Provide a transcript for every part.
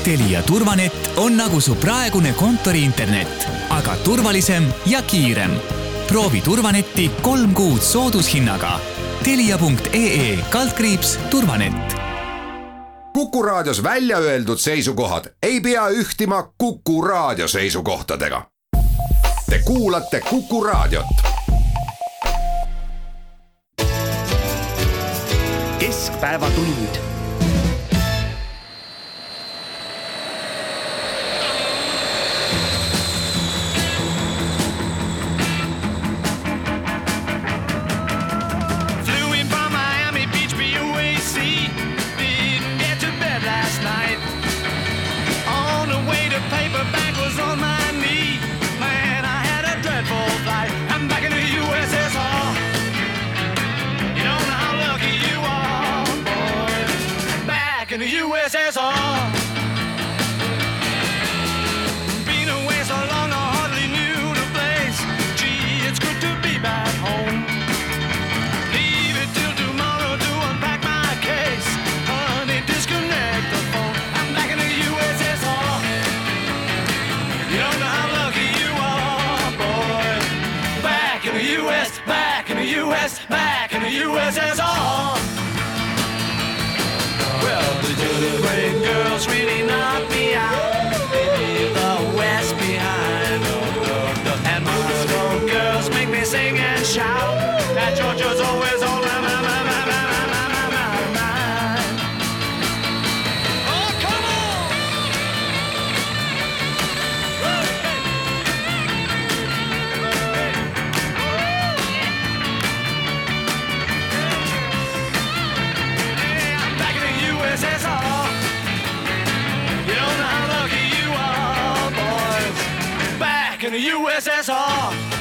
Telia Turvanet on nagu su praegune kontori internet, aga turvalisem ja kiirem. Proovi Turvanetti 3 kuud soodushinnaga. Telia.ee/turvanet. Kuku Raadios välja öeldud seisukohad ei pea ühtima Kuku Raadio seisukohtadega. Te kuulate Kuku Raadiot. Keskpäevatund. In the USSR. Been away so long I hardly knew the place. Gee, it's good to be back home. Leave it till tomorrow to unpack my case. Honey, disconnect the phone. I'm back in the USSR. You don't know how lucky you are, boy. Back in the US, back in the US, back in the USSR. Well, the great girls really knock me out. They leave the West behind. And Moscow girls make me sing and shout. That Georgia's always on my mind. Oh, come on! I'm back in the USSR. You don't know how lucky you are, boys. Back in the USSR.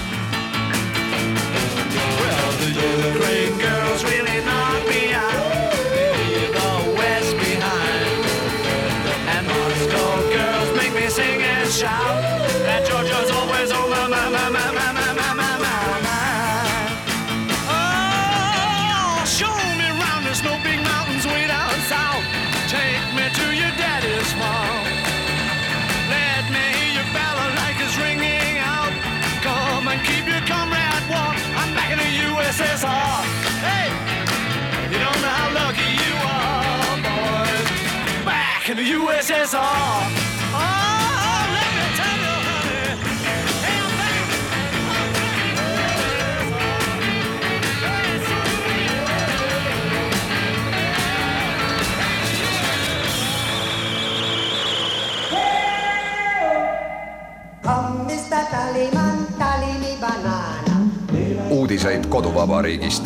Well, the Ukraine girls really knock me out. They leave the West behind. And Moscow girls make me sing and shout. That Georgia's always on my mind. Oh, show me round, there's no big mountains way down south. Take me to your daddy's farm. Let me hear your balalaikas ringing out. Come and keep your comrade warm. I'm back in the USSR. Hey, you don't know how lucky you are, boys. Back in the USSR. Oh, let me tell you, honey. Hey, I'm back. Uudiseid koduvabariigist.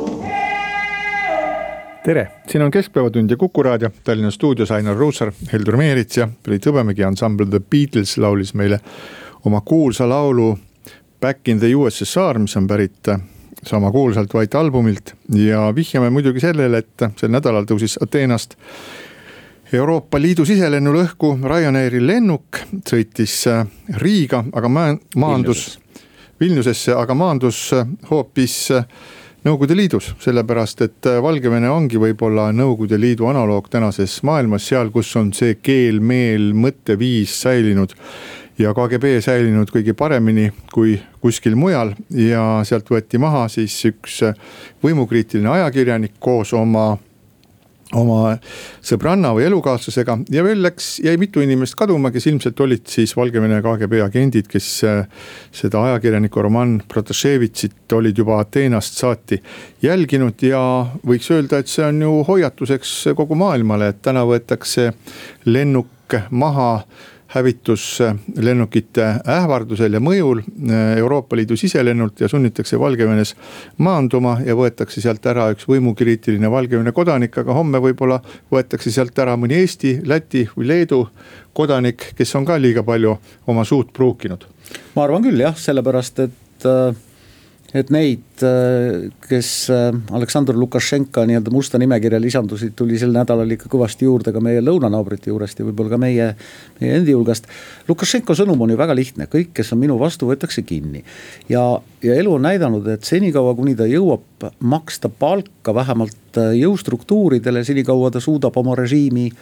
Tere, siin on Keskpäevatund ja Kuku Raadio. Tallinna stuudios Ainar Ruussaar, Heldur Meerits ja Priit Hõbemägi. Ensemble The Beatles laulis meile oma kuulsa laulu Back in the USSR, mis on pärit sama kuulsalt White albumilt. Ja vihjame muidugi sellele, et sel nädalal tõusis Ateenast Euroopa Liidu siselennu õhku Ryanairi lennuk, sõitis Riiga, aga maandus Vilniusesse, aga maandus hoopis Nõukogude Liidus, sellepärast, et Valgevene ongi võib-olla Nõukogude Liidu analoog tänases maailmas, seal, kus on see keel, meel, mõtteviis säilinud ja KGB säilinud kõige paremini kui kuskil mujal ja sealt võeti maha siis üks võimukriitiline ajakirjanik koos oma sõbranna või elukaaslasega ja veel jäi mitu inimest kaduma, kes ilmselt olid siis Valgevene KGB agendid, kes seda ajakirjaniku Roman Protasevitsit olid juba Ateenast saati jälginud ja võiks öelda, et see on ju hoiatuseks kogu maailmale, et täna võetakse lennuk maha hävituslennukite ähvardusel ja mõjul Euroopa Liidu siselennult ja sunnitakse Valgevenes maanduma ja võetakse sealt ära üks võimukriitiline Valgevene kodanik, aga homme võib-olla võetakse sealt ära mõni Eesti, Läti või Leedu kodanik, kes on ka liiga palju oma suud pruukinud. Ma arvan küll jah, sellepärast, et neid, kes Aleksandr Lukašenka nii-öelda musta nimekirja lisandusid, tuli sel nädalal ikka kõvasti juurde ka meie lõunanaabrite juurest ja võib-olla ka meie endi hulgast. Lukašenko sõnum on ju väga lihtne, kõik, kes on minu vastu, võetakse kinni. Ja elu on näidanud, et senikaua, kuni ta jõuab maksta palka vähemalt jõustruktuuridele, senikaua ta suudab oma režiimi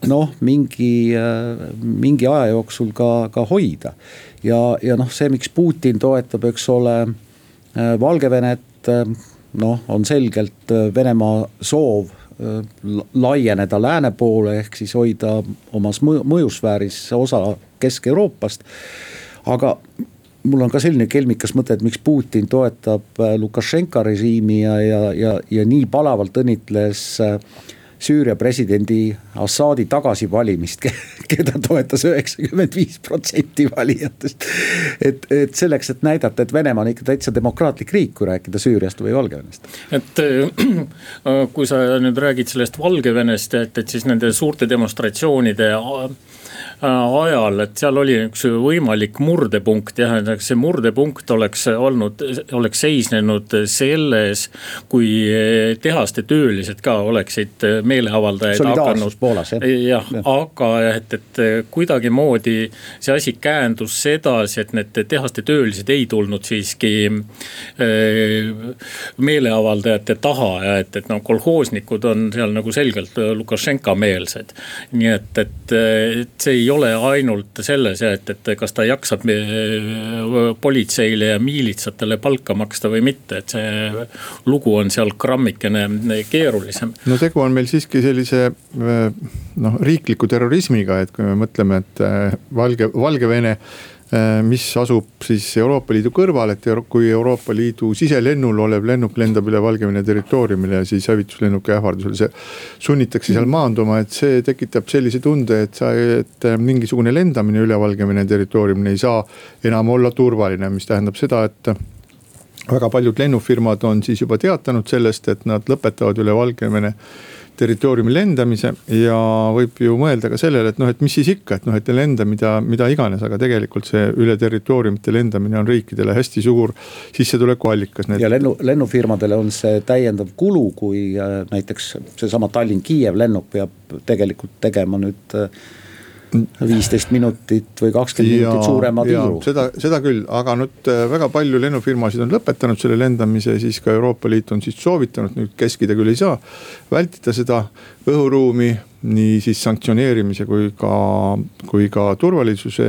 mingi aja jooksul ka hoida. Ja see, miks Putin toetab, eks ole, Valgevenet, on selgelt Venemaa soov laieneda lääne poole, ehk siis hoida omas mõjusfääris osa Kesk-Euroopast. Aga mul on ka selline kelmikas mõte, et miks Putin toetab Lukašenka režiimi ja nii palavalt õnnitles Süüria presidendi Assadi tagasivalimist, keda toetas 95% valijatest. Et selleks, et näidata, et Venemaa on ikka täitsa demokraatlik riik, kui rääkida Süüriast või Valgevenest. Et kui sa nüüd räägid sellest Valgevenest, et siis nende suurte demonstratsioonide ajal, et seal oli üks võimalik murdepunkt, jah, see murdepunkt oleks seisnenud selles, kui tehaste töölised ka oleksid meeleavaldajaid solidaarsus Poolas, jah, aga et kuidagi moodi see asi käändus sedasi, et need tehaste töölised ei tulnud siiski meeleavaldajate taha ja et kolhoosnikud on seal nagu selgelt Lukašenka meelsed. Nii et see ei ole ainult selles, et kas ta jaksab politseile ja miilitsatele palka maksta või mitte, et see lugu on seal grammikene keerulisem. No tegu on meil siiski sellise riikliku terrorismiga, et kui me mõtleme, et Valgevene, mis asub siis Euroopa Liidu kõrval, et kui Euroopa Liidu siselennul olev lennuk lendab üle Valgevene territooriumile ja siis hävituslennuki ähvardusel see sunnitakse seal maanduma, et see tekitab sellise tunde, et mingisugune lendamine üle Valgevene territooriumile ei saa enam olla turvaline, mis tähendab seda, et väga paljud lennufirmad on siis juba teatanud sellest, et nad lõpetavad üle Valgevene territooriumi lendamise ja võib ju mõelda ka sellele, et mis siis ikka, et lenda mida iganes, aga tegelikult see üle territooriumite lendamine on riikidele hästi suur sissetuleku allikas. Ja lennufirmadele on see täiendav kulu, kui näiteks seesama Tallinn-Kiiev lennuk peab tegelikult tegema nüüd 15 minutit või 20 minutit suurema tiiru. Seda küll, aga nüüd väga palju lennufirmasid on lõpetanud selle lendamise, siis ka Euroopa Liit on siis soovitanud, nüüd keskida küll ei saa, vältida seda õhuruumi nii siis sanktsioneerimise kui ka turvalisuse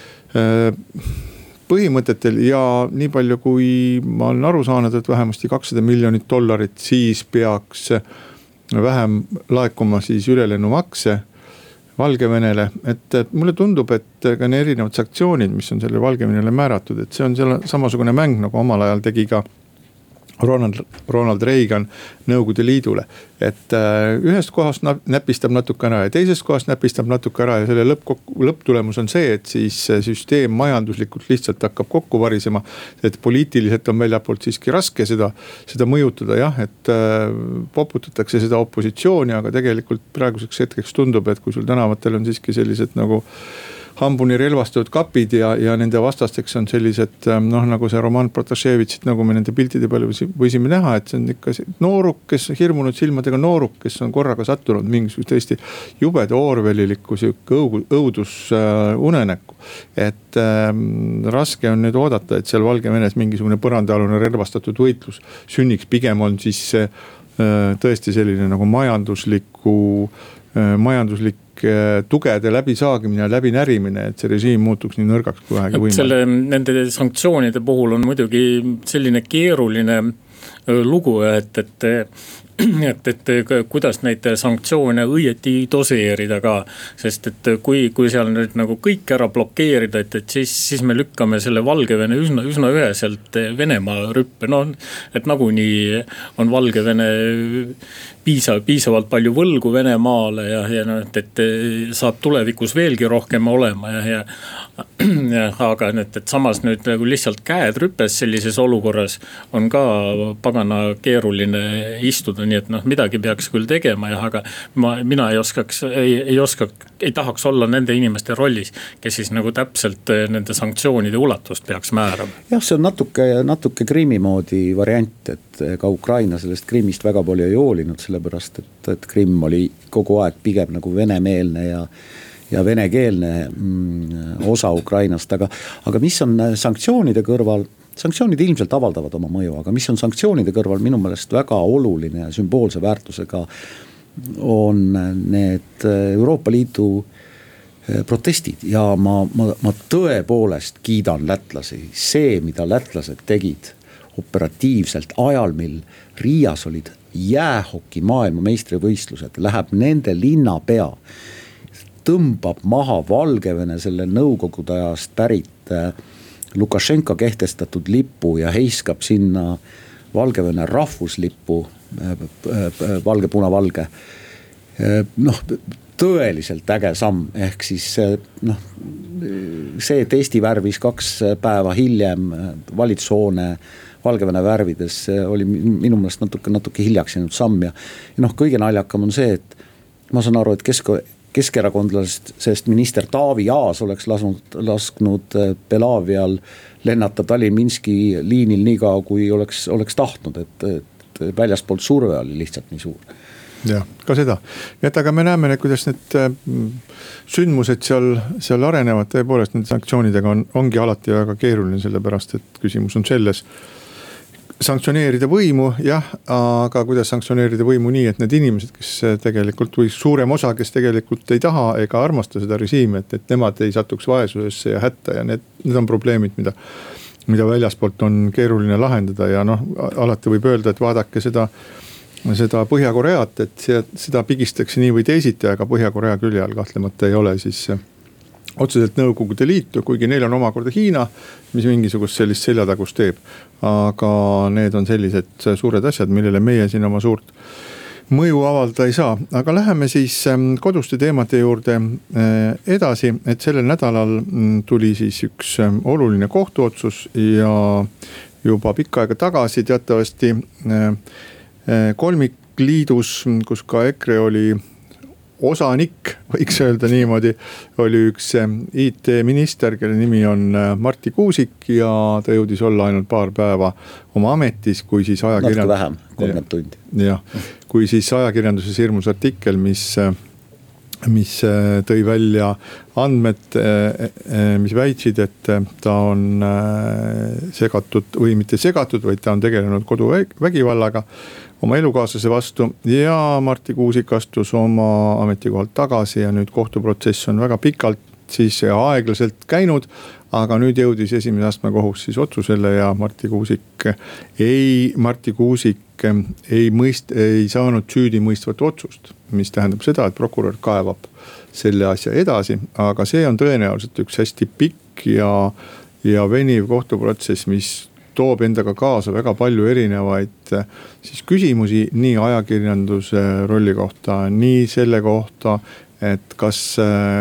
põhimõtetel ja nii palju, kui ma olen aru saanud, et vähemasti $200 miljonit, siis peaks vähem laekuma siis ülelennumakse Valgevenele, et mulle tundub, et ka need erinevad sanktsioonid, mis on selle Valgevenele määratud, et see on selle samasugune mäng, nagu omal ajal tegi ka Ronald Reagan Nõukogude Liidule, et ühest kohast näpistab natuke ära ja teisest kohast näpistab natuke ära ja selle lõpptulemus on see, et siis süsteem majanduslikult lihtsalt hakkab kokku varisema, et poliitiliselt on väljapoolt siiski raske seda mõjutada, jah, et poputatakse seda opositsiooni, aga tegelikult praeguseks hetkeks tundub, et kui sul tänavatel on siiski sellised nagu hambuni relvastatud kapid ja nende vastasteks on sellised, nagu see Roman Protasevitšit, nagu me nende piltide palju võisime näha, et see on ikka nooruk, kes hirmunud silmadega nooruk, kes on korraga sattunud mingisugust tõesti jubeda Orwelliliku õudusunenäkku. Et raske on nüüd oodata, et seal Valgevenes mingisugune põrandaalune relvastatud võitlus sünniks, pigem on siis tõesti selline nagu majanduslik tugede läbisaagimine ja läbinärimine, et see režiim muutuks nii nõrgaks kui vähegi võimalik. Nende sanktsioonide puhul on muidugi selline keeruline lugu, et kuidas neid sanktsioone õieti doseerida ka, sest et kui seal nüüd nagu kõik ära blokeerida, et siis me lükkame selle Valgevene üsna üheselt Venemaa rüppe, et nagunii on Valgevene piisavalt palju võlgu Venemaale ja et saab tulevikus veelgi rohkem olema aga et samas nüüd nagu lihtsalt käed rüpes sellises olukorras on ka pagana keeruline istuda, nii et midagi peaks küll tegema aga mina ei tahaks olla nende inimeste rollis, kes siis nagu täpselt nende sanktsioonide ulatust peaks määrama. Jah, see on natuke Krimmi moodi variant, et ka Ukraina sellest Krimmist väga palju ei hoolinud, sellepärast et Krimm oli kogu aeg pigem nagu venemeelne ja venekeelne osa Ukrainast, aga mis on sanktsioonide kõrval, sanktsioonid ilmselt avaldavad oma mõju, aga mis on sanktsioonide kõrval minu meelest väga oluline ja sümboolse väärtusega on need Euroopa Liidu protestid ja ma tõepoolest kiidan lätlasi. See, mida lätlased tegid operatiivselt ajal, mil Riias olid jäähoki maailma meistrivõistlused, läheb nende linnapea, tõmbab maha Valgevene selle nõukogude ajast pärit Lukašenka kehtestatud lipu ja heiskab sinna Valgevene rahvuslippu, valge, puna, valge. Tõeliselt äge samm, ehk siis see, et Eesti värvis 2 päeva hiljem valitsushoone Valgevene värvides, oli minu meelest natuke hiljaks jäänud samm ja kõige naljakam on see, et ma saan aru, et keskerakondlasest minister Taavi Aas oleks lasknud Belavial lennata Tallinn-Minski liinil nii kaua, kui oleks tahtnud, et väljaspoolt surve oli lihtsalt nii suur. Jah, ka seda. Aga me näeme, kuidas need sündmused seal arenevad, tõepoolest need sanktsioonidega ongi alati väga keeruline, sellepärast et küsimus on selles, sanktsioneerida võimu, jah, aga kuidas sanktsioneerida võimu nii, et need inimesed, kes tegelikult või suurem osa, kes tegelikult ei taha ega armasta seda režiimi, et nemad ei satuks vaesusesse ja hätta ja need on probleemid, mida väljaspoolt on keeruline lahendada ja alati võib öelda, et vaadake seda Põhja-Koreat, et seda pigistakse nii või teisiti, aga Põhja-Korea külje all kahtlemata ei ole siis otseselt Nõukogude Liitu, kuigi neil on omakorda Hiina, mis mingisugust sellist seljatagust teeb. Aga need on sellised suured asjad, millele meie siin oma suurt mõju avalda ei saa. Aga läheme siis koduste teemade juurde edasi, et sellel nädalal tuli siis üks oluline kohtuotsus ja juba pikka aega tagasi teatavasti kolmikliidus, kus ka EKRE oli osanik, võiks öelda niimoodi, oli üks IT-minister, kelle nimi on Martti Kuusik ja ta jõudis olla ainult paar päeva oma ametis, kui siis natuke vähem, 30 tundi. Jah, kui siis ajakirjanduses hirmus artikkel, mis tõi välja andmed, mis väitsid, et ta on segatud või mitte segatud, vaid ta on tegelenud koduvägivallaga oma elukaaslase vastu ja Martti Kuusik astus oma ametikohalt tagasi ja nüüd kohtuprotsess on väga pikalt siis aeglaselt käinud, aga nüüd jõudis esimese astme kohus siis otsusele ja Martti Kuusik ei saanud süüdi mõistvat otsust, mis tähendab seda, et prokurör kaevab selle asja edasi, aga see on tõenäoliselt üks hästi pikk ja veniv kohtuprotsess, mis toob endaga kaasa väga palju erinevaid siis küsimusi nii ajakirjanduse rolli kohta, nii selle kohta, et kas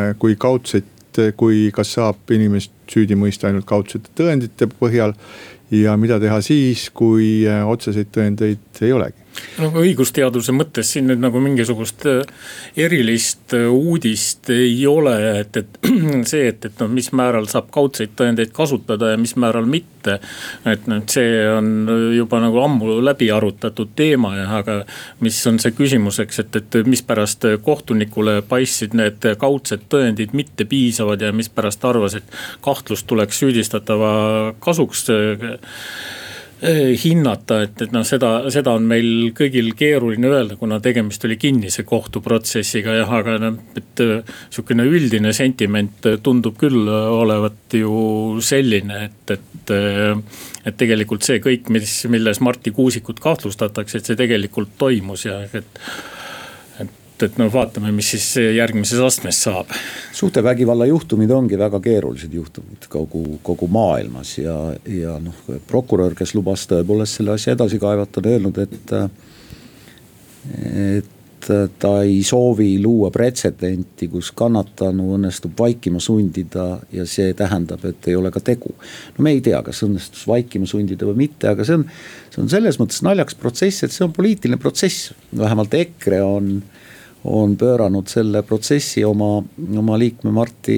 saab inimest süüdi mõista ainult kaudsete tõendite põhjal ja mida teha siis, kui otseseid tõendeid ei olegi. Õigusteaduse mõttes siin nüüd nagu mingisugust erilist uudist ei ole, et see, et mis määral saab kaudseid tõendeid kasutada ja mis määral mitte, et see on juba nagu ammu läbi arutatud teema, aga mis on see küsimuseks, et mis pärast kohtunikule paistsid need kaudsed tõendid mitte piisavad ja mis pärast arvas, et kahtlus tuleks süüdistatava kasuks hinnata, et seda on meil kõigil keeruline öelda, kuna tegemist oli kinnise kohtuprotsessiga ja aga et sükene üldine sentiment tundub küll olevat ju selline, et tegelikult see kõik, milles Martti Kuusikut kahtlustatakse, et see tegelikult toimus ja et vaatame, mis siis järgmises astmes saab. Suhtevägivalla juhtumid ongi väga keerulised juhtumid kogu maailmas ja prokurör, kes lubas tõepoolest selle asja edasi kaevata, on öelnud, et ta ei soovi luua pretsedenti, kus kannatanu õnnestub vaikima sundida ja see tähendab, et ei ole ka tegu. Me ei tea, kas õnnestus vaikima sundida või mitte, aga see on selles mõttes naljaks protsess, et see on poliitiline protsess. Vähemalt EKRE on pööranud selle protsessi oma liikme Martti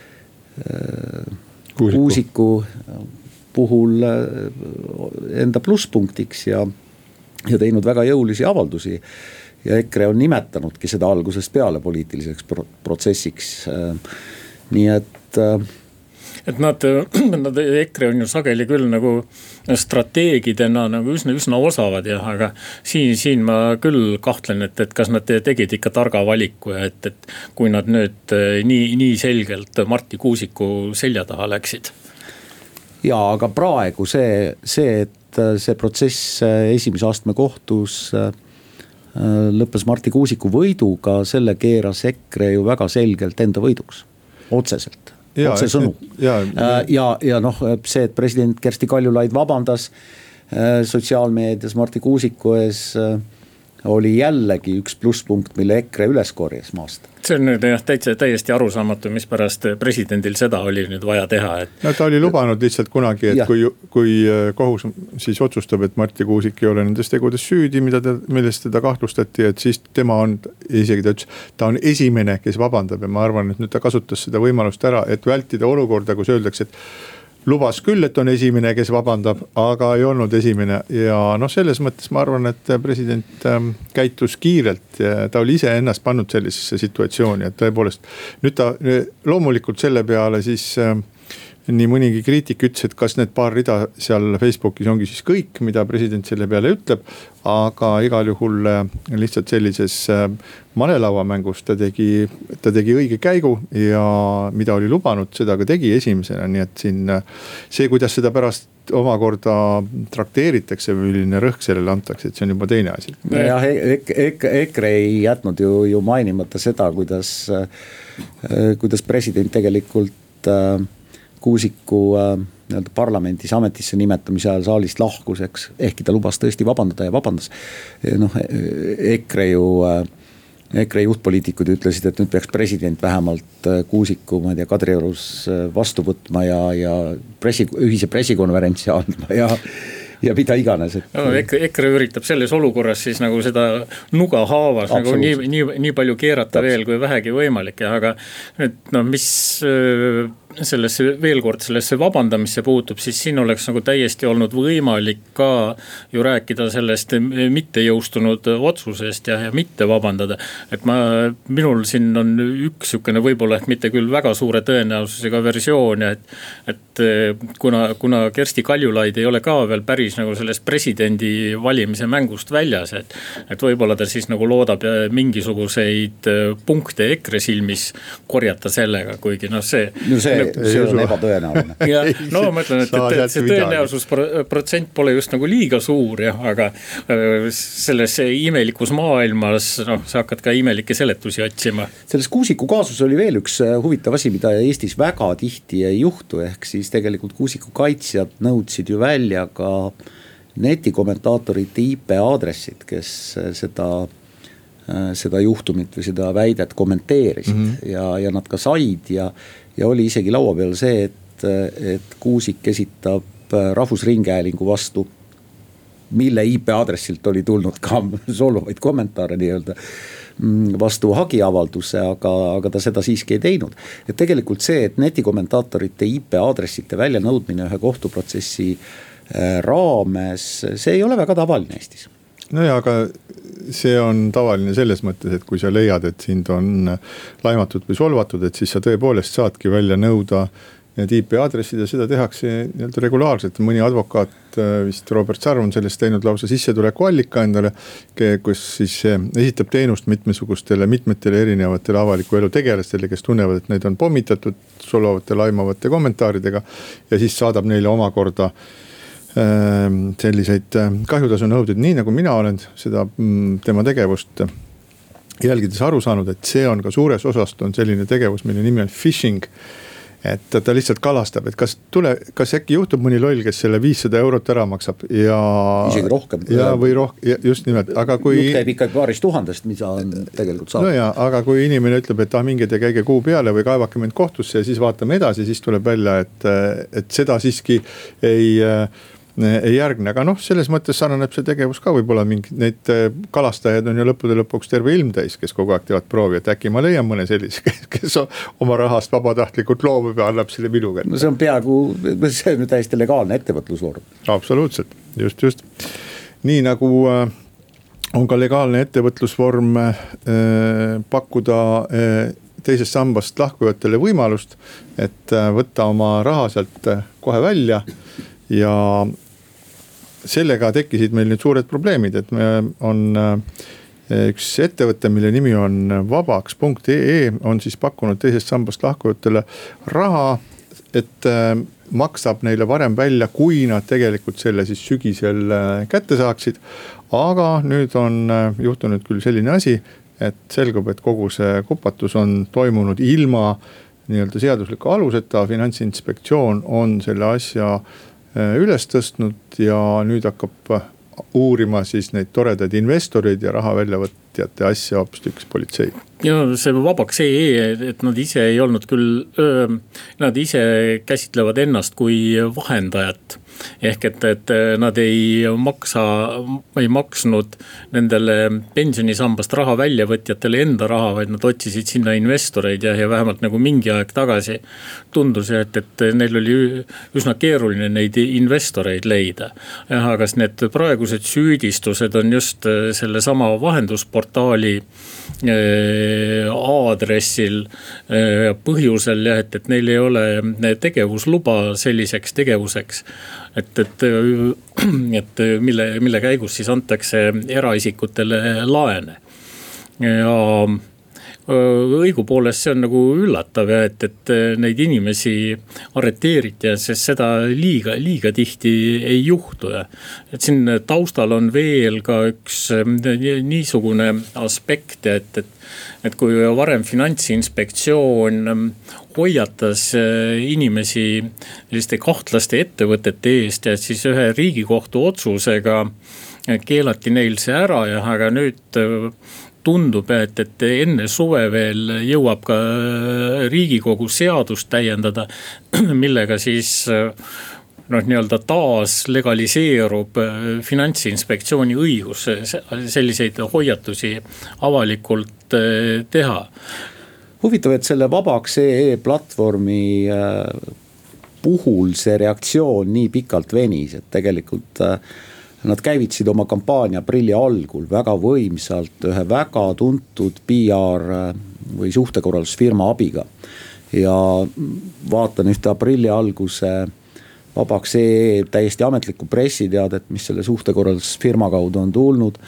Kuusiku puhul enda plusspunktiks ja teinud väga jõulisi avaldusi ja EKRE on nimetanudki seda algusest peale poliitiliseks protsessiks. Nii et et nad EKRE on ju sageli küll nagu strateegidena nagu üsna osavad jah, aga siin ma küll kahtlen, et kas nad tegid ikka targa valiku, et kui nad nüüd nii selgelt Marti Kuusiku selja taha läksid. Jaa, aga praegu see, et see protsess esimese astme kohtus lõppes Marti Kuusiku võiduga, selle keeras EKRE ju väga selgelt enda võiduks, otseselt. Otse sõnu. Ja noh, see, et president Kersti Kaljulaid vabandas sotsiaalmeedias Marti Kuusiku ees, oli jällegi üks plusspunkt, mille EKRE üles korjas maast. See on nüüd jah täiesti arusaamatu, mis pärast presidendil seda oli nüüd vaja teha. No ta oli lubanud lihtsalt kunagi, et kui kohus siis otsustab, et Marti Kuusik ei ole nendes tegudes süüdi, millest teda kahtlustati, et siis tema on, isegi ta ütles, ta on esimene, kes vabandab ja ma arvan, et nüüd ta kasutas seda võimalust ära, et vältida olukorda, kus öeldakse, et lubas küll, et on esimene, kes vabandab, aga ei olnud esimene ja noh, selles mõttes ma arvan, et president käitus kiirelt ja ta oli ise ennast pannud sellisesse situatsiooni, et tõepoolest nüüd ta loomulikult selle peale siis nii mõnigi kriitik ütles, et kas need paar rida seal Facebookis ongi siis kõik, mida president selle peale ütleb, aga igal juhul lihtsalt sellises malelauamängus ta tegi õige käigu ja mida oli lubanud, seda ka tegi esimesena, nii et siin see, kuidas seda pärast omakorda trakteeritakse või milline rõhk sellele antakse, et see on juba teine asi. Jah, EKRE ei jätnud ju mainimata seda, kuidas president tegelikult Kuusiku parlamendis ametisse nimetamise ajal saalist lahkus, ehkki ta lubas tõesti vabandada ja vabandas. Noh, EKRE juhtpoliitikud ütlesid, et nüüd peaks president vähemalt Kuusiku, ma ei tea, Kadriorus vastu võtma ja ühise pressikonverentsi andma ja mida iganes. No, EKRE üritab selles olukorras siis nagu seda nuga haavas nagu nii palju keerata veel kui vähegi võimalik, aga no, mis sellesse vabandamisse puutub, siis siin oleks nagu täiesti olnud võimalik ka ju rääkida sellest mitte jõustunud otsusest ja mitte vabandada. Et minul siin on üks sükene võib-olla mitte küll väga suure tõenäosusega versioon, et kuna Kersti Kaljulaid ei ole ka veel päris nagu sellest presidendi valimise mängust väljas, et võib-olla ta siis nagu loodab mingisuguseid punkte EKRE silmis korjata sellega, kuigi noh see on ebatõenäoline. Ja, no ma ütlen, et see tõenäosusprotsent pole just nagu liiga suur, aga selles imelikus maailmas sa hakkad ka imelikke seletusi otsima. Selles Kuusiku kaasus oli veel üks huvitav asi, mida Eestis väga tihti ei juhtu, ehk siis tegelikult Kuusiku kaitsjad nõudsid ju välja ka netikommentaatorite IP aadressid, kes seda juhtumit või seda väidet kommenteerisid ja nad ka said ja oli isegi laua peal see, et Kuusik esitab Rahvusringhäälingu vastu, mille IP aadressilt oli tulnud ka solvaid kommentaare nii-öelda vastu hagiavalduse, aga ta seda siiski ei teinud. Et tegelikult see, et netikommentaatorite IP aadressite väljanõudmine ühe kohtuprotsessi raames, see ei ole väga tavaline Eestis. No ja, aga see on tavaline selles mõttes, et kui sa leiad, et sind on laimatud või solvatud, et siis sa tõepoolest saadki välja nõuda need IP aadressid ja seda tehakse regulaarselt. Mõni advokaat, vist Robert Sarv on sellest teinud lausa sissetuleku allika endale, kus siis esitab teenust mitmetele erinevatele avaliku elu tegelastele, kes tunnevad, et neid on pommitatud solvavate, laimavate kommentaaridega ja siis saadab neile omakorda selliseid kahjutasu nõuded, nii nagu mina olen seda tema tegevust jälgides aru saanud, et see on ka suures osast on selline tegevus, mille nimi on phishing, et ta lihtsalt kalastab, et kas äkki juhtub mõni loll, kes selle 500 eurot ära maksab ja isegi rohkem või just nimelt, aga kui jutt käib ikka paarist tuhandest, mida on tegelikult saanud. No ja, aga kui inimene ütleb, et minge te käige kuu peale või kaevake mind kohtusse ja siis vaatame edasi, siis tuleb välja, et seda siiski ei järgne, aga selles mõttes sarnaneb see tegevus ka võib-olla neid kalastajad on ju lõppude lõpuks terve ilmtäis, kes kogu aeg teevad proovi, et äkki ma leian mõne sellise, kes oma rahast vabatahtlikult loobub ja annab selle minu kätte. No see on peaaegu, see on täiesti legaalne ettevõtlusvorm. Absoluutselt, just. Nii nagu on ka legaalne ettevõtlusvorm pakkuda teisest sambast lahkujatele võimalust, et võtta oma raha sealt kohe välja ja sellega tekkisid meil nüüd suured probleemid, et me on üks ettevõte, mille nimi on vabaks.ee on siis pakkunud teisest sambast lahkujatele raha, et maksab neile varem välja, kui nad tegelikult selle siis sügisel kätte saaksid. Aga nüüd on juhtunud küll selline asi, et selgub, et kogu see kupatus on toimunud ilma nii-öelda seadusliku aluseta. Finantsinspektsioon on selle asja üles tõstnud ja nüüd hakkab uurima siis neid toredaid investoreid ja raha väljavõtjate asja hoopistükkis politsei. Ja see vabaks.ee, et nad ise ei olnud küll, nad ise käsitlevad ennast kui vahendajat. Ehk et nad ei maksnud nendele pensionisambast raha väljavõtjatele enda raha, vaid nad otsisid sinna investoreid ja vähemalt nagu mingi aeg tagasi tundus, et neil oli üsna keeruline neid investoreid leida. Aga need praegused süüdistused on just selle sama vahendusportaali aadressil põhjusel, et neil ei ole tegevusluba selliseks tegevuseks, et mille käigus siis antakse eraisikutele laene. Ja õigupoolest see on nagu üllatav, et neid inimesi arreteeriti, sest seda liiga tihti ei juhtu. Et siin taustal on veel ka üks niisugune aspekt, et kui varem Finantsinspektsioon hoiatas inimesi selliste kahtlaste ettevõtete eest ja siis ühe Riigikohtu otsusega keelati neil see ära, aga nüüd tundub, et enne suve veel jõuab ka Riigikogu seadust täiendada, millega siis nii-öelda taas legaliseerub Finantsinspektsiooni õigus selliseid hoiatusi avalikult teha. Huvitav, et selle vabaks.ee platvormi puhul see reaktsioon nii pikalt venis, et tegelikult nad käivitsid oma kampaania aprilli algul väga võimsalt ühe väga tuntud PR või suhtekorraldusfirma abiga. Ja vaatan ühte aprilli alguse vabaks.ee täiesti ametlikku pressiteadet, mis selle suhtekorraldusfirma kaudu on tulnud,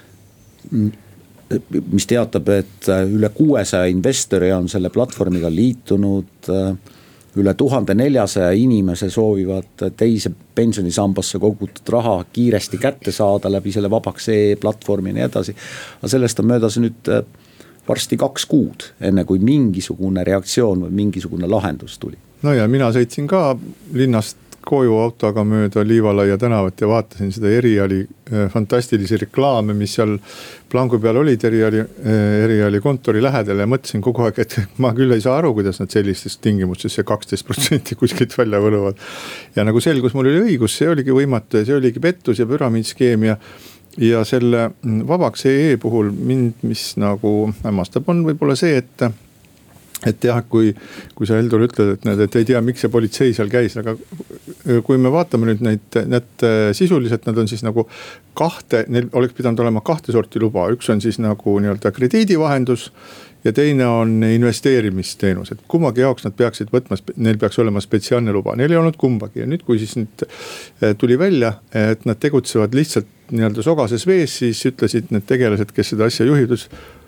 mis teatab, et üle 600 investori on selle platvormiga liitunud, üle 1400 inimese soovivad teise pensionisambasse kogutud raha kiiresti kätte saada läbi selle vabaks.ee platvormi ja nii edasi. Aga sellest on möödas nüüd varsti 2 kuud, enne kui mingisugune reaktsioon või mingisugune lahendus tuli. No ja mina sõitsin ka linnast koju autoga mööda Liivalaia tänavat ja vaatasin seda Eriali fantastilisi reklaame, mis seal plangu peal olid Eriali kontori lähedal ja mõtlesin kogu aeg, et ma küll ei saa aru, kuidas nad sellistest tingimustes see 12% kuskilt välja võluvad. Ja nagu selgus, mul oli õigus, see oligi võimatu ja see oligi pettus ja püramiidskeem ja selle vabaks.ee puhul mind, mis nagu hämmastab, on võib-olla see, et jah, kui sa Heldur ütled, et ei tea, miks see politsei seal käis, aga kui me vaatame nüüd need sisuliselt, nad on siis nagu neil oleks pidanud olema 2 sorti luba. Üks on siis nagu nii-öelda krediidivahendus ja teine on investeerimisteenus. Et kummagi jaoks nad peaksid võtma, neil peaks olema spetsiaalne luba. Neil ei olnud kumbagi ja nüüd, kui siis nüüd tuli välja, et nad tegutsevad lihtsalt nii-öelda sogases vees, siis ütlesid need tegelased, kes seda asja juhid,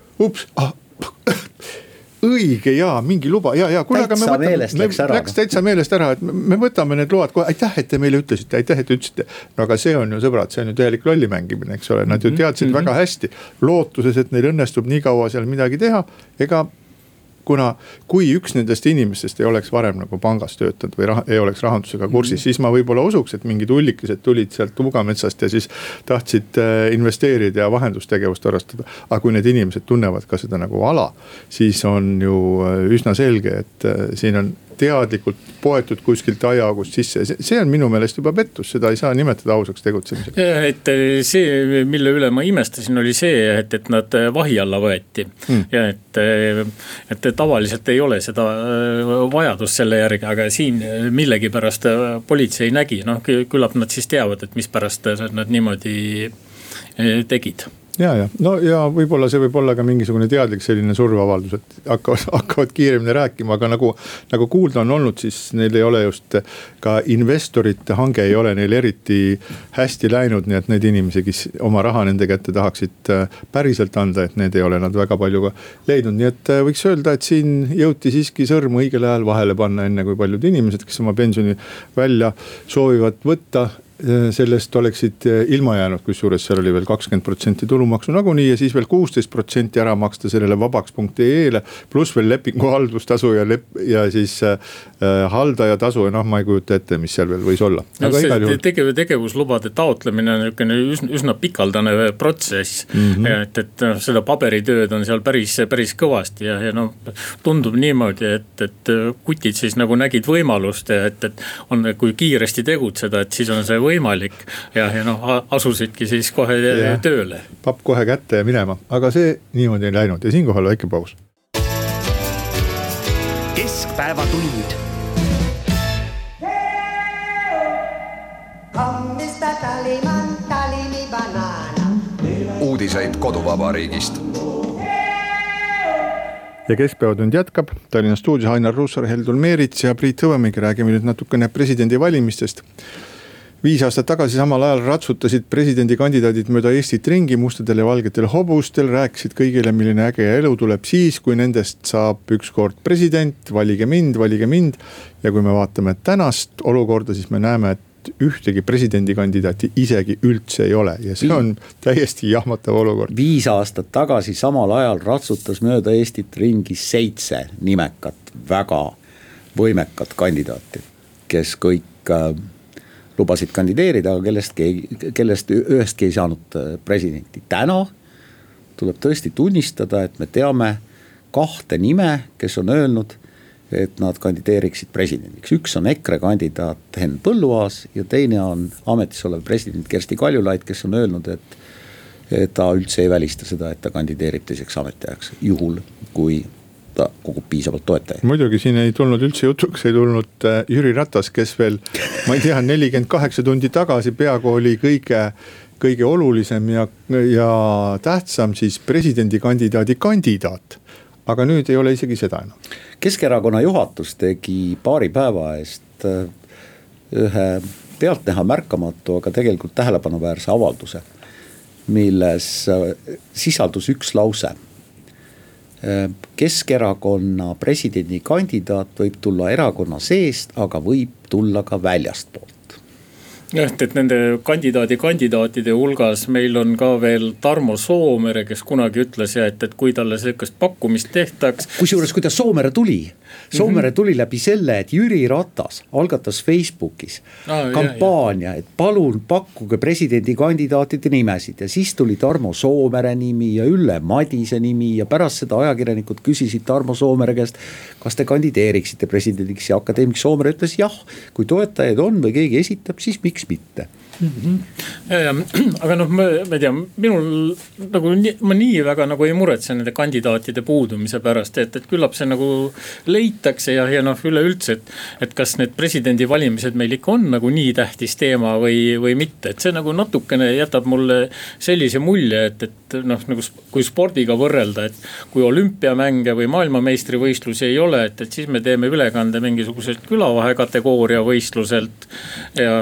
õige ja mingi luba läks täitsa meelest ära, et me võtame need load kohe, aitäh, et te meile ütlesite, aitäh, et ütlesite. No aga see on ju sõbrad, see on ju täielik lolli mängimine, eks ole, nad ju teadsid väga hästi lootuses, et neil õnnestub nii kaua seal midagi teha, ega kui üks nendest inimestest ei oleks varem nagu pangas töötanud või ei oleks rahandusega kursis, siis ma võib-olla usuks, et mingid ullikesed tulid sealt Tuugametsast ja siis tahtsid investeerida ja vahendustegevust arvestada. Aga kui need inimesed tunnevad ka seda nagu ala, siis on ju üsna selge, et siin on teadlikult poetud kuskilt aiaaugust sisse. See on minu meelest juba pettus, seda ei saa nimetada ausaks tegutsemiseks. Et see, mille üle ma imestasin, oli see, et nad vahi alla võeti. Ja et tavaliselt ei ole seda vajadust selle järgi, aga siin millegi pärast politsei nägi. Küllap nad siis teavad, et mis pärast nad niimoodi tegid. ja no ja võib-olla see võib olla ka mingisugune teadlik selline surveavaldus, et hakkavad kiiremini rääkima, aga nagu kuulda on olnud, siis neil ei ole just ka investorite hange ei ole neil eriti hästi läinud, nii et need inimesi, kes oma raha nende kätte tahaksid päriselt anda, et need ei ole nad väga palju ka leidnud, nii et võiks öelda, et siin jõuti siiski sõrm õigel ajal vahele panna, enne kui paljud inimesed, kes oma pensioni välja soovivad võtta, sellest oleksid ilma jäänud, kusjuures seal oli veel 20% tulumaksu nagunii ja siis veel 16% ära maksta sellele vabaks.ee-le, pluss veel lepingu haldustasu ja siis haldajatasu ja noh, ma ei kujuta ette, mis seal veel võis olla. Aga tegevuslubade taotlemine on üsna pikaldane protsess, et seda paberitööd on seal päris kõvasti ja no, tundub niimoodi, et kutid siis nagu nägid võimalust, et on, kui kiiresti tegutseda, et siis on see võimalik ja noh, asusidki siis kohe tööle. Papp kohe kätte ja minema, aga see niimoodi ei läinud ja siinkohal väike paus. Keskpäevatund. Uudiseid koduvabariigist. Ja keskpäevatund jätkab. Tallinna stuudios Ainar Ruussaar, Heldur Meerits ja Priit Hõbemägi. Räägime nüüd natukene presidendi valimistest. 5 aastat tagasi samal ajal ratsutasid presidendikandidaadid mööda Eestit ringi mustadel ja valgetel hobustel, rääkisid kõigile, milline äge elu tuleb siis, kui nendest saab ükskord president, valige mind. Ja kui me vaatame tänast olukorda, siis me näeme, et ühtegi presidendikandidaati isegi üldse ei ole ja see on täiesti jahmatav olukord. 5 aastat tagasi samal ajal ratsutas mööda Eestit ringi 7 nimekat, väga võimekat kandidaati, kes kõik lubasid kandideerida, aga kellest ühestki ei saanud presidenti. Täna tuleb tõesti tunnistada, et me teame 2 nime, kes on öelnud, et nad kandideeriksid presidendiks. Üks on EKRE kandidaat Henn Põlluaas ja teine on ametis olev president Kersti Kaljulaid, kes on öelnud, et ta üldse ei välista seda, et ta kandideerib teiseks ametiajaks, juhul kui ta kogub piisavalt toetajaid. Muidugi siin ei tulnud üldse jutuks, ei tulnud Jüri Ratas, kes veel, ma ei tea, 48 tundi tagasi peaaegu oli kõige olulisem ja tähtsam siis presidendikandidaadi kandidaat. Aga nüüd ei ole isegi seda enam. Keskerakonna juhatus tegi paari päeva eest ühe pealtnäha märkamatu, aga tegelikult tähelepanuväärse avalduse, milles sisaldus üks lause. Keskerakonna presidendikandidaat võib tulla erakonna seest, aga võib tulla ka väljast poolt. Et nende kandidaatide hulgas meil on ka veel Tarmo Soomere, kes kunagi ütles, et kui talle sellist pakkumist tehtaks. Kusjuures, kui ta Soomere tuli läbi selle, et Jüri Ratas algatas Facebookis kampaania, et palun pakkuge presidendikandidaatide nimesid ja siis tuli Tarmo Soomere nimi ja Ülle Madise nimi ja pärast seda ajakirjanikud küsisid Tarmo Soomere käest, kas te kandideeriksite presidendiks ja akadeemik Soomere ütles jah, kui toetajaid on või keegi esitab, siis miks mitte. Aga noh, ma ei tea, minul nagu ma nii väga nagu ei muretse nende kandidaatide puudumise pärast, et küllap see nagu leitakse ja noh, üleüldse, et kas need presidendivalimised meil ikka on nagu nii tähtis teema või mitte, et see nagu natukene jätab mulle sellise mulje, et noh, nagu kui spordiga võrrelda, et kui olümpiamänge või maailmameistrivõistlusi ei ole, et siis me teeme ülekande mingisuguselt külavahe kategooria võistluselt ja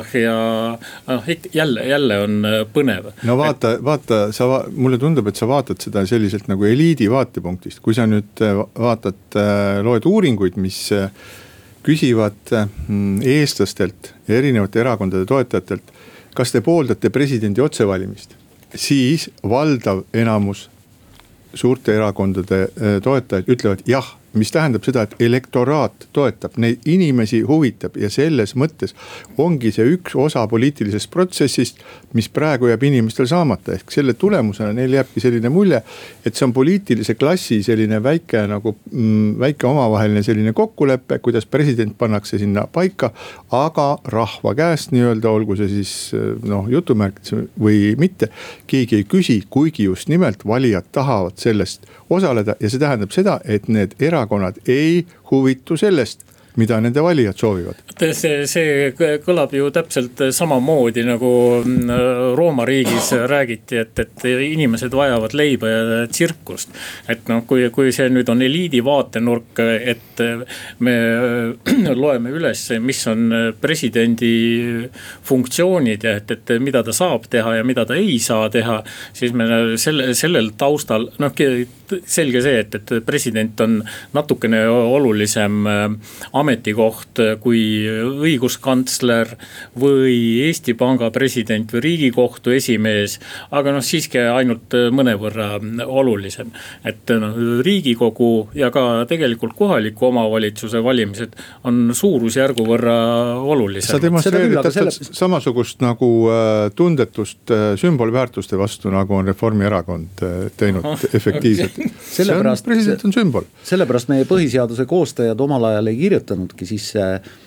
jälle on põnev. No vaata, mulle tundub, et sa vaatad seda selliselt nagu eliidi vaatepunktist. Kui sa nüüd vaatad, loed uuringuid, mis küsivad eestlastelt ja erinevate erakondade toetajatelt, kas te pooldate presidendi otsevalimist, siis valdav enamus suurte erakondade toetajad ütlevad jah, mis tähendab seda, et elektoraat toetab, neid inimesi huvitab ja selles mõttes ongi see üks osa poliitilisest protsessist, mis praegu jääb inimestel saamata. Ehk selle tulemusena neil jääbki selline mulje, et see on poliitilise klassi selline väike omavaheline selline kokkulepe, kuidas president pannakse sinna paika, aga rahva käest nii-öelda, olgu see siis jutumärkides või mitte, keegi ei küsi, kuigi just nimelt valijad tahavad sellest osaleda ja see tähendab seda, et need erakonnad ei huvitu sellest, mida nende valijad soovivad. See kõlab ju täpselt samamoodi nagu Rooma riigis räägiti, et inimesed vajavad leiba ja tsirkust. Et noh, kui see nüüd on eliidi vaatenurk, et me loeme üles, mis on presidendi funktsioonid ja et mida ta saab teha ja mida ta ei saa teha, siis me sellel taustal, noh selge see, et president on natukene olulisem ametikoht kui õiguskantsler või Eesti Panga president või Riigikohtu esimees, aga noh siiski ainult mõnevõrra olulisem. Et Riigikogu ja ka tegelikult kohaliku omavalitsuse valimised on suurusjärgu võrra olulisem. Sa demonstreerid samasugust nagu tundetust sümbolväärtuste vastu, nagu on Reformierakond teinud efektiivselt. President on sümbol. Sellepärast meie põhiseaduse koostajad omal ajal ei kirjutanudki sisse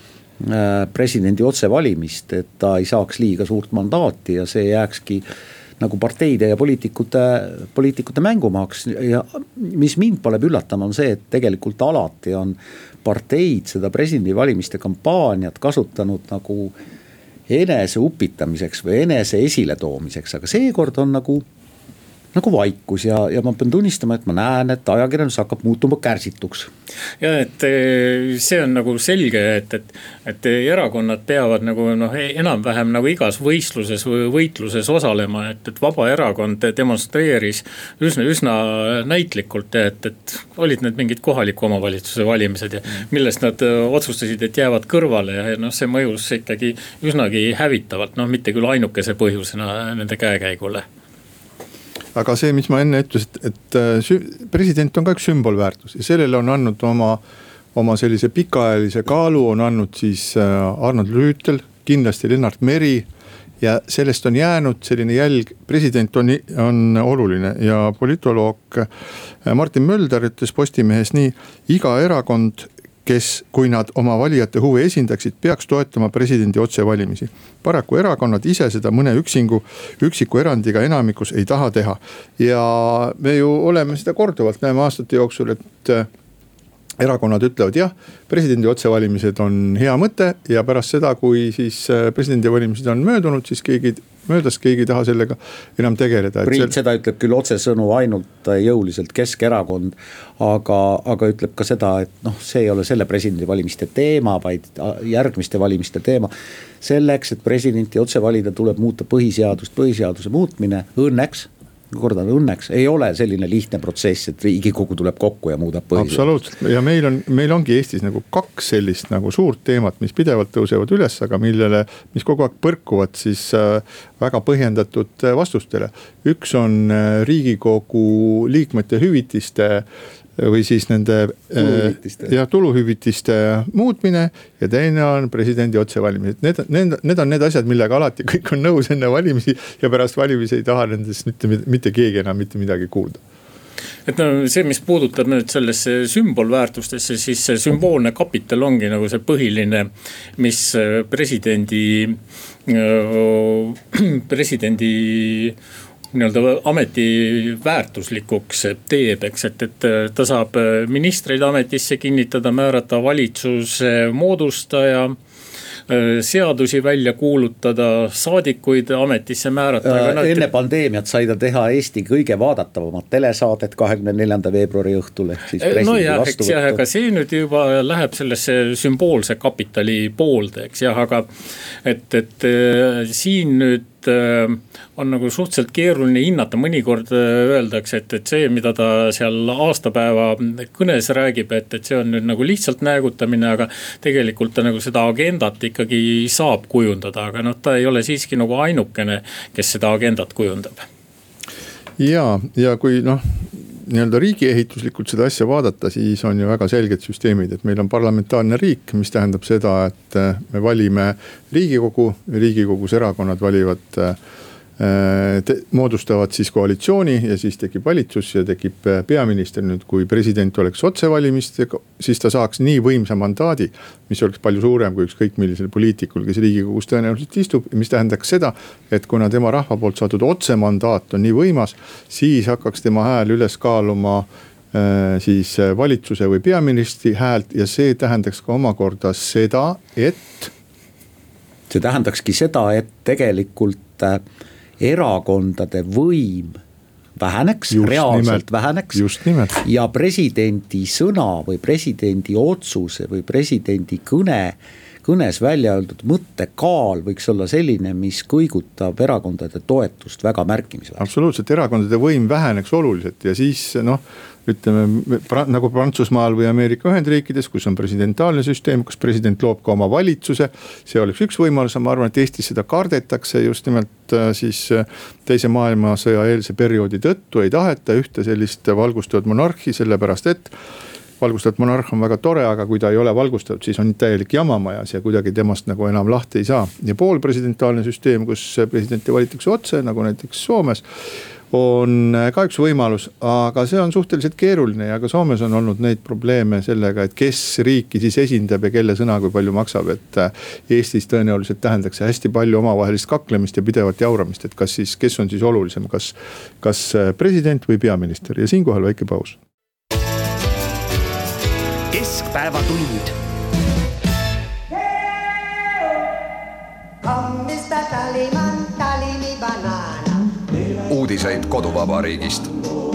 presidendi otsevalimist, et ta ei saaks liiga suurt mandaati ja see jääkski nagu parteide ja poliitikute mängumaaks. Ja mis mind paneb üllatama on see, et tegelikult alati on parteid seda presidendi valimiste kampaaniat kasutanud nagu enese upitamiseks või enese esiletoomiseks, aga seekord on nagu vaikus ja ma pean tunnistama, et ma näen, et ajakirjandus hakkab muutuma kärsituks. Ja et see on nagu selge, et erakonnad peavad nagu enam-vähem nagu igas võistluses või võitluses osalema, et vaba erakond demonstreeris üsna näitlikult, et olid need mingid kohaliku omavalitsuse valimised ja millest nad otsustasid, et jäävad kõrvale ja see mõjus ikkagi üsnagi hävitavalt, mitte küll ainukese põhjusena nende käekäigule. Aga see, mis ma enne ütlesin, et president on ka üks sümbolväärtus ja sellele on andnud oma sellise pikaajalise kaalu, on andnud siis Arnold Rüütel, kindlasti Lennart Meri ja sellest on jäänud selline jälg. President on oluline ja politoloog Martin Mölder ütles Postimehes nii, iga erakond, kes, kui nad oma valijate huve esindaksid, peaks toetama presidendi otsevalimisi. Paraku erakonnad ise seda mõne üksiku erandiga enamikus ei taha teha. Ja me ju oleme seda korduvalt, näeme aastate jooksul, et erakonnad ütlevad jah, presidendi otsevalimised on hea mõte ja pärast seda, kui siis presidendi valimised on möödunud, siis keegi ei taha sellega enam tegeleda. Priit seda ütleb küll otsesõnu ainult jõuliselt Keskerakond, aga ütleb ka seda, et see ei ole selle presidendi valimiste teema, vaid järgmiste valimiste teema. Selleks, et presidenti otse valida, tuleb muuta põhiseaduse muutmine õnneks ei ole selline lihtne protsess, et Riigikogu tuleb kokku ja muudab põhiseadust. Absoluutselt ja meil ongi Eestis nagu kaks sellist nagu suurt teemat, mis pidevalt tõusevad üles, aga mis kogu aeg põrkuvad siis väga põhjendatud vastustele. Üks on Riigikogu liikmete hüvitiste või siis nende tuluhüvitiste muutmine ja teine on presidendi otsevalimised. Need on need asjad, millega alati kõik on nõus enne valimisi ja pärast valimisi ei taha nendest mitte keegi enam mitte midagi kuulda. Et see, mis puudutab nüüd sellesse sümbolväärtustesse, siis see sümboolne kapital ongi nagu see põhiline, mis presidendi ameti väärtuslikuks teeb, eks, et ta saab ministreid ametisse kinnitada, määrata valitsuse moodustaja, seadusi välja kuulutada, saadikuid ametisse määrata. Enne pandeemiat sai ta teha Eesti kõige vaadatavamat telesaadet 24. veebruari õhtul. Aga see nüüd juba läheb sellesse sümboolse kapitali poolde, eks aga et siin nüüd on nagu suhteliselt keeruline hinnata, mõnikord öeldakse, et see, mida ta seal aastapäeva kõnes räägib, et see on nüüd nagu lihtsalt näägutamine, aga tegelikult ta nagu seda agendat ikkagi saab kujundada, aga ta ei ole siiski nagu ainukene, kes seda agendat kujundab. Ja kui nii-öelda riigiehituslikult seda asja vaadata, siis on ju väga selged süsteemid, et meil on parlamentaarne riik, mis tähendab seda, et me valime Riigikogus erakonnad valivad moodustavad siis koalitsiooni ja siis tekib valitsus ja tekib peaminister. Nüüd kui president oleks otsevalimist, siis ta saaks nii võimsa mandaadi, mis oleks palju suurem kui ükskõik millisel poliitikul, kes Riigikogus tõenäoliselt istub, mis tähendaks seda, et kuna tema rahva poolt saadud otsemandaat on nii võimas, siis hakkaks tema hääl üles kaaluma siis valitsuse või peaministri häält ja see tähendaks ka omakorda seda, et see tähendakski seda, et tegelikult erakondade võim väheneks, reaalselt väheneks ja presidendi sõna või presidendi otsuse või presidendi kõnes välja öeldud mõttekaal võiks olla selline, mis kõigutab erakondade toetust väga märkimisväärselt. Absoluutselt, erakondade võim väheneks oluliselt ja siis ütleme nagu Prantsusmaal või Ameerika Ühendriikides, kus on presidentaalne süsteem, kus president loob ka oma valitsuse. See oleks üks võimalus, ma arvan, et Eestis seda kardetakse just nimelt siis teise maailmasõja eelse perioodi tõttu ei taheta ühte sellist valgustatud monarhi, sellepärast et valgustatud monarh on väga tore, aga kui ta ei ole valgustatud, siis on täielik jama majas ja kuidagi temast nagu enam lahti ei saa. Ja poolpresidentaalne süsteem, kus presidenti valitakse otse, nagu näiteks Soomes, on ka üks võimalus, aga see on suhteliselt keeruline ja ka Soomes on olnud neid probleeme sellega, et kes riiki siis esindab ja kelle sõna kui palju maksab, et Eestis tõenäoliselt tähendaks hästi palju omavahelist kaklemist ja pidevat jauramist, et kes on siis olulisem, kas president või peaminister ja siinkohal väike paus. Keskpäevatund. Uudiseid koduvabariigist.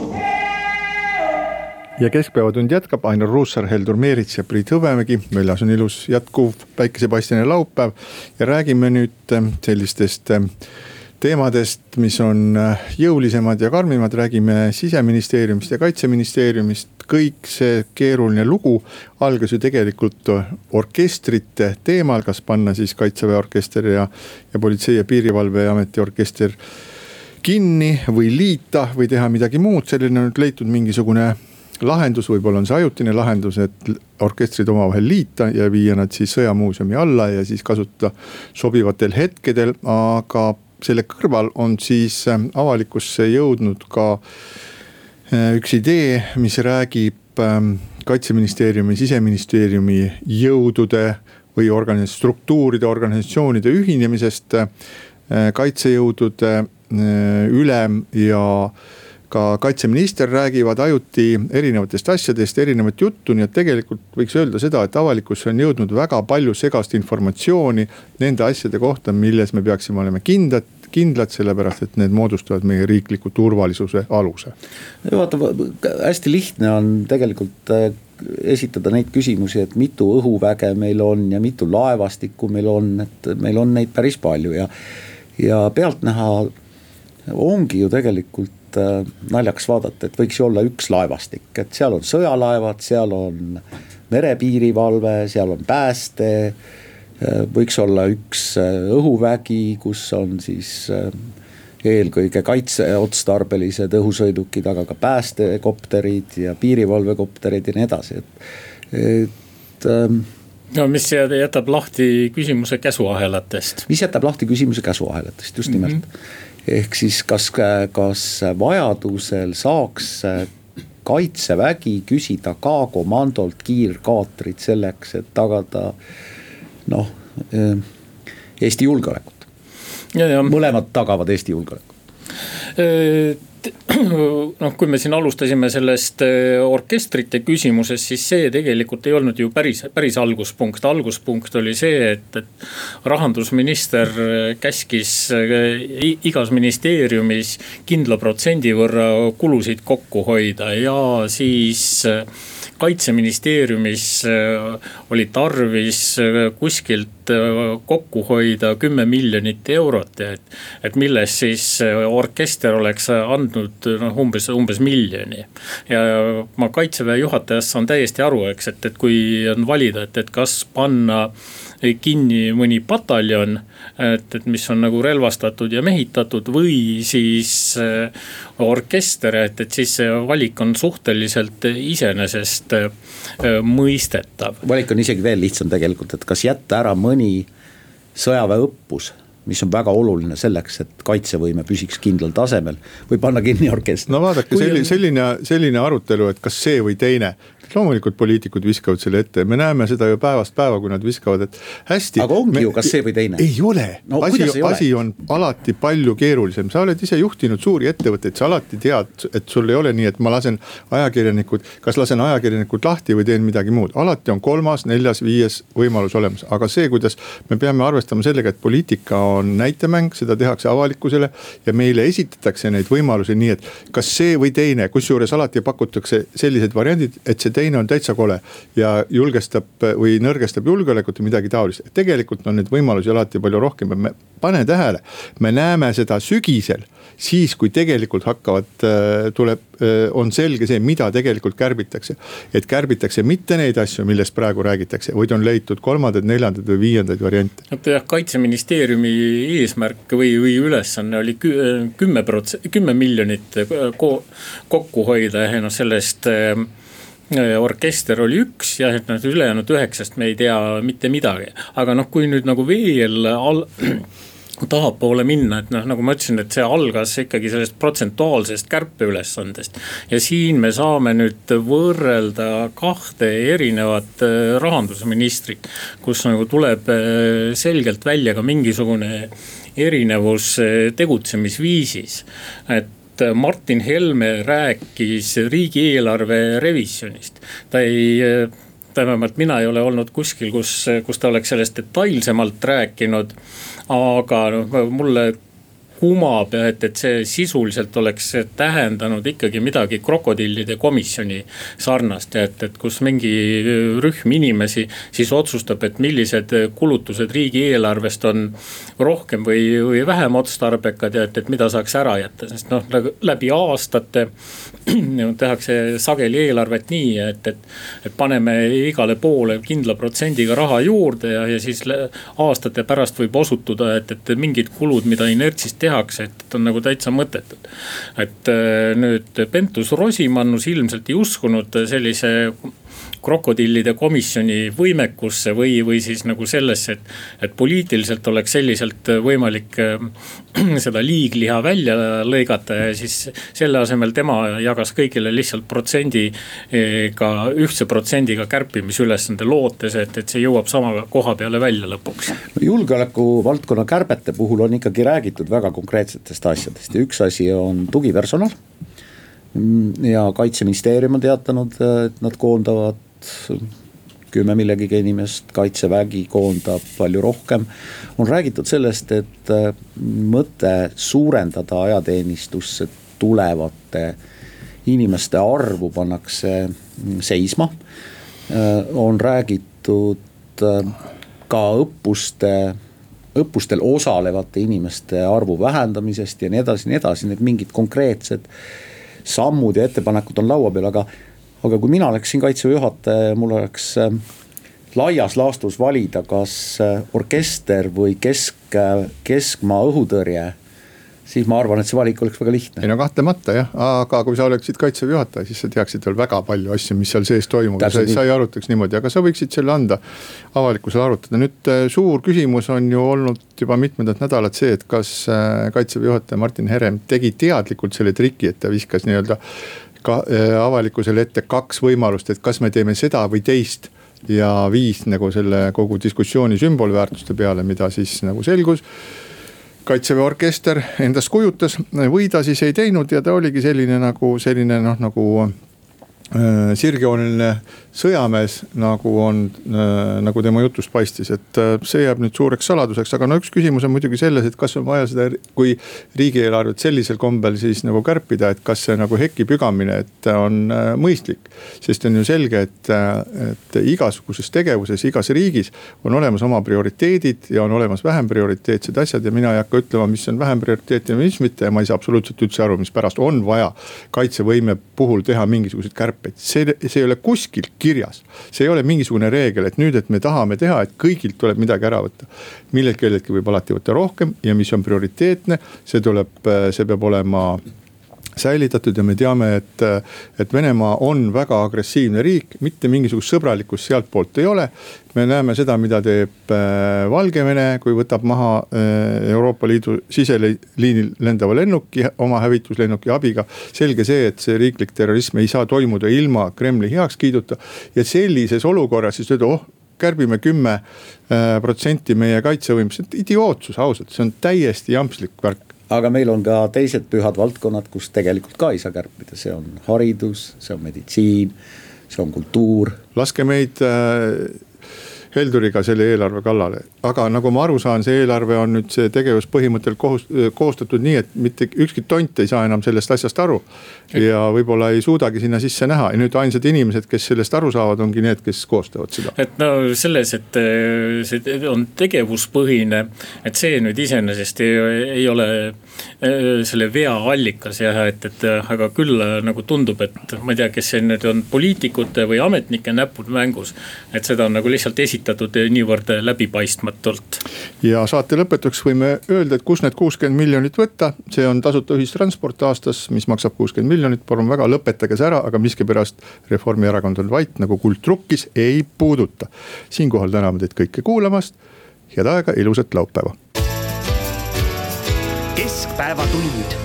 Ja keskpäevatund jätkab Ainar Ruussaar, Heldur Meerits ja Priit Hõbemägi. Väljas on ilus jätkuv päikesepaistine laupäev ja räägime nüüd sellistest teemadest, mis on jõulisemad ja karmimad. Räägime Siseministeeriumist ja Kaitseministeeriumist. Kõik see keeruline lugu algas ju tegelikult orkestrite teemal, kas panna siis Kaitseväe orkester ja Politsei- ja Piirivalveameti orkester kinni või liita või teha midagi muud. Selline on nüüd leitud mingisugune lahendus, võib-olla on see ajutine lahendus, et orkestrid omavahel liita ja viia nad siis sõjamuuseumi alla ja siis kasutada sobivatel hetkedel, aga selle kõrval on siis avalikkusse jõudnud ka üks idee, mis räägib Kaitseministeeriumi, Siseministeeriumi jõudude või struktuuride, organisatsioonide ühinemisest. Kaitsejõudude ülem ja ka kaitseminister räägivad ajuti erinevatest asjadest, erinevat juttu, nii et tegelikult võiks öelda seda, et avalikkusse on jõudnud väga palju segast informatsiooni nende asjade kohta, milles me peaksime olema kindlad, sellepärast et need moodustavad meie riikliku turvalisuse aluse. Vaata, hästi lihtne on tegelikult esitada neid küsimusi, et mitu õhuväge meil on ja mitu laevastikku meil on, et meil on neid päris palju ja pealtnäha ongi ju tegelikult naljakas vaadata, et võiks ju olla üks laevastik, et seal on sõjalaevad, seal on merepiirivalve, seal on pääste, võiks olla üks õhuvägi, kus on siis eelkõige kaitseotstarbelised õhusõidukid, aga ka päästekopterid ja piirivalvekopterid ja nii edasi, no mis jätab lahti küsimuse käsuahelatest. Mis jätab lahti küsimuse käsuahelatest, just nimelt. Ehk siis kas vajadusel saaks Kaitsevägi küsida ka komandolt kiirkaatrit selleks, et tagada Eesti julgeolekut. Mõlemad tagavad Eesti julgeolekut. Kui me siin alustasime sellest orkestrite küsimusest, siis see tegelikult ei olnud ju päris alguspunkt. Alguspunkt oli see, et rahandusminister käskis igas ministeeriumis kindla protsendi võrra kulusid kokku hoida ja siis Kaitseministeeriumis oli tarvis kuskilt kokku hoida 10 miljonit eurot, et milles siis orkester oleks andnud umbes miljoni. Ja ma Kaitseväe juhatajast saan täiesti aru, et kui on valida, et kas panna kinni mõni pataljon, et mis on nagu relvastatud ja mehitatud või siis orkester, et siis see valik on suhteliselt iseenesest mõistetav. Valik on isegi veel lihtsam tegelikult, et kas jätta ära mõni sõjaväeõppus, mis on väga oluline selleks, et kaitsevõime püsiks kindlal tasemel või panna kinni orkester. No vaadake, selline arutelu, et kas see või teine, loomulikult poliitikud viskavad selle ette, me näeme seda ju päevast päeva, kui nad viskavad, et hästi. Aga ongi ju kas see või teine? Ei ole, asi on alati palju keerulisem, sa oled ise juhtinud suuri ettevõtteid, sa alati tead, et sul ei ole nii, et ma lasen ajakirjanikud lahti või teen midagi muud, alati on 3., 4., 5. võimalus olemas, aga see, kuidas me peame arvestama sellega, et poliitika on näitemäng, seda tehakse avalikkusele ja meile esitatakse neid võimalusi nii, et kas see või teine, kusjuures alati pakutakse sellised variandid, et see teine on täitsa kole ja julgestab või nõrgestab julgeolekut või midagi taolist. Tegelikult on neid võimalusi alati palju rohkem. Pane tähele, me näeme seda sügisel, siis kui tegelikult on selge see, mida tegelikult kärbitakse. Et kärbitakse mitte neid asju, millest praegu räägitakse, vaid on leitud 3., 4. või 5. variante. Kaitseministeeriumi eesmärk või ülesanne oli 10 miljonit kokku hoida ja sellest orkester oli 1 ja ülejäänud 9 me ei tea mitte midagi. Aga kui nüüd nagu veel tahapoole minna, et nagu ma ütlesin, et see algas ikkagi sellest protsentuaalsest kärpeülesandest ja siin me saame nüüd võrrelda 2 erinevat rahandusministrit, kus nagu tuleb selgelt välja ka mingisugune erinevus tegutsemisviisis, et Martin Helme rääkis riigieelarve revisjonist, vähemalt mina ei ole olnud kuskil, kus ta oleks sellest detailsemalt rääkinud, aga mulle kumab, et see sisuliselt oleks tähendanud ikkagi midagi krokodillide komisjoni sarnast, et kus mingi rühm inimesi siis otsustab, et millised kulutused riigieelarvest on rohkem või vähem otstarbekad ja et mida saaks ära jätta, sest läbi aastate tehakse sageli eelarvet nii, et paneme igale poole kindla protsendiga raha juurde ja siis aastate pärast võib osutuda, et mingid kulud, mida inertsist tehakse, et on nagu täitsa mõttetud. Et nüüd Pentus-Rosimannus ilmselt ei uskunud sellise krokodillide komisjoni võimekusse või siis nagu sellesse, et poliitiliselt oleks selliselt võimalik seda liigliha välja lõigata ja siis selle asemel tema jagas kõigile lihtsalt ühtse protsendiga kärpimisülesande lootes, et see jõuab sama koha peale välja lõpuks. Julgeoleku valdkonna kärbete puhul on ikkagi räägitud väga konkreetsetest asjadest ja üks asi on tugipersonal ja Kaitseministeerium on teatanud, et nad koondavad 10 millegagi inimest, Kaitsevägi koondab palju rohkem. On räägitud sellest, et mõte suurendada ajateenistusse tulevate inimeste arvu pannakse seisma. On räägitud ka õppustel osalevate inimeste arvu vähendamisest ja nii edasi, need mingid konkreetsed sammud ja ettepanekud on laua peal, aga kui mina oleksin Kaitseväe juhataja, mul oleks laias laastus valida, kas orkester või keskmaa õhutõrje, siis ma arvan, et see valik oleks väga lihtne. Ei no kahtlemata jah, aga kui sa oleksid Kaitseväe juhataja, siis sa teaksid veel väga palju asju, mis seal sees toimub. Sa ei arutaks niimoodi, aga sa võiksid selle anda avalikkusele arutada. Nüüd suur küsimus on ju olnud juba mitmendat nädalat see, et kas Kaitseväe juhataja Martin Herem tegi teadlikult selle triki, et ta viskas nii-öelda avalikkusele ette 2 võimalust, et kas me teeme seda või teist ja viis nagu selle kogu diskussiooni sümbolväärtuste peale, mida siis nagu selgus. Kaitseväe orkester endast kujutas või ta siis ei teinud ja ta oligi selline nagu sirgjooneline sõjamees, nagu tema jutust paistis, et see jääb nüüd suureks saladuseks, aga üks küsimus on muidugi selles, et kas on vaja seda, kui riigieelarvet sellisel kombel siis nagu kärpida, et kas see nagu heki pügamine, et on mõistlik, sest on ju selge, et igasuguses tegevuses, igas riigis on olemas oma prioriteedid ja on olemas vähem prioriteetsed asjad ja mina ei hakka ütlema, mis on vähem prioriteet ja mis mitte ja ma ei saa absoluutselt üldse aru, mis pärast on vaja kaitsevõime puhul teha mingisuguseid kärpeid. See ei ole kuskil kirjas, see ei ole mingisugune reegel, et nüüd, et me tahame teha, et kõigilt tuleb midagi ära võtta. Kelleltki võib alati võtta rohkem ja mis on prioriteetne, see peab olema säilitatud ja me teame, et Venemaa on väga agressiivne riik, mitte mingisugust sõbralikkust sealt poolt ei ole. Me näeme seda, mida teeb Valgevene, kui võtab maha Euroopa Liidu siseliinil lendava lennuki oma hävituslennuki abiga. Selge see, et see riiklik terrorism ei saa toimuda ilma Kremli heakskiiduta ja sellises olukorras siis öelda, kärbime 10% meie kaitsevõimest, idiootsus ausalt, see on täiesti jampslik värk. Aga meil on ka teised pühad valdkonnad, kus tegelikult ka ei saa kärpida, see on haridus, see on meditsiin, see on kultuur. Laske meid Helduriga selle eelarve kallale, aga nagu ma aru saan, see eelarve on nüüd see tegevuspõhimõttel koostatud nii, et mitte ükski tont ei saa enam sellest asjast aru ja võib-olla ei suudagi sinna sisse näha ja nüüd ainsad inimesed, kes sellest aru saavad, ongi need, kes koostavad seda. Et no selles, et see on tegevuspõhine, et see nüüd iseenesest ei ole selle vea allikas jah, et aga küll nagu tundub, et ma ei tea, kes see nüüd on poliitikute või ametnike näpud mängus, et seda on nagu lihtsalt esitatud niivõrd läbipaistmatult. Ja saate lõpetuks võime öelda, et kus need 60 miljonit võtta, see on tasuta ühistransport aastas, mis maksab 60 miljonit, palun väga, lõpetage see ära, aga miskipärast Reformierakond on vait, nagu kuldrukkis ei puuduta. Siinkohal täname teid kõike kuulamast, head aega, ilusat laupäeva. Keskpäevatund.